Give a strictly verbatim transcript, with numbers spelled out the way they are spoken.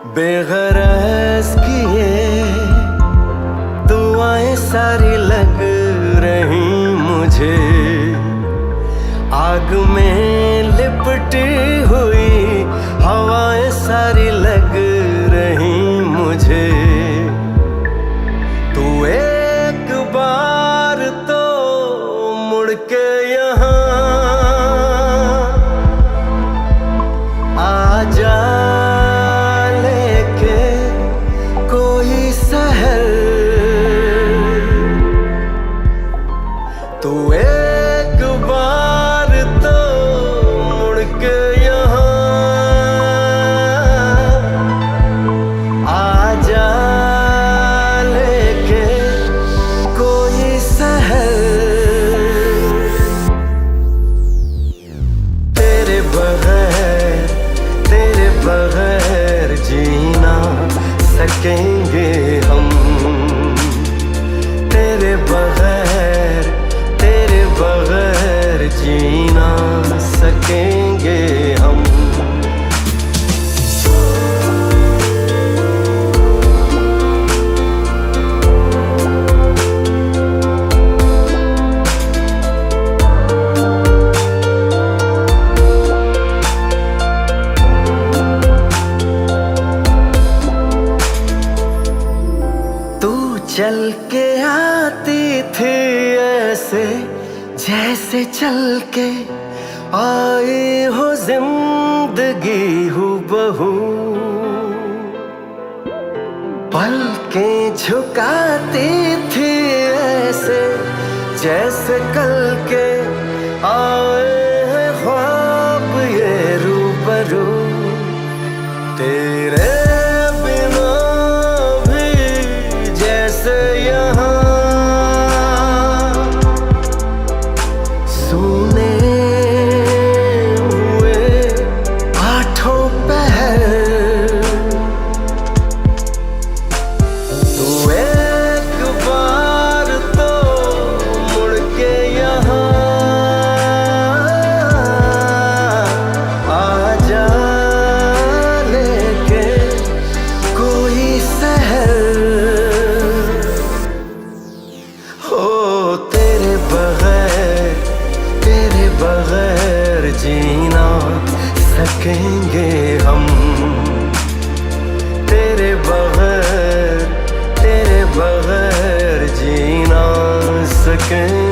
बेगरज किए दुआएं सारी लग रही मुझे, आग में लिपटी हुई हवाएं सारी लग रही मुझे। तू एक बार तो मुड़ के यहाँ आ जा, लेके कोई सहर। तू एक बार तो मुड़ के यहाँ आ जा, लेके कोई सहर। तेरे बगैर तेरे बगैर जीना सकेंगे हम, तेरे बगैर तेरे बगैर जीना सकेंगे हम। चल के आती थी ऐसे जैसे चल के आई हो जिंदगी हूबहू, पलकें झुकाती थी ऐसे जैसे कल के आए हैं ख्वाब ये रूबरू। तेरे सुने हुए आठों पहर, तू एक बार तो मुड़ के यहाँ आ जा, लेके कोई सहर। हो तेरे बगैर तेरे बगैर जीना सकेंगे हम, तेरे बगैर तेरे बगैर जीना सकेंगे।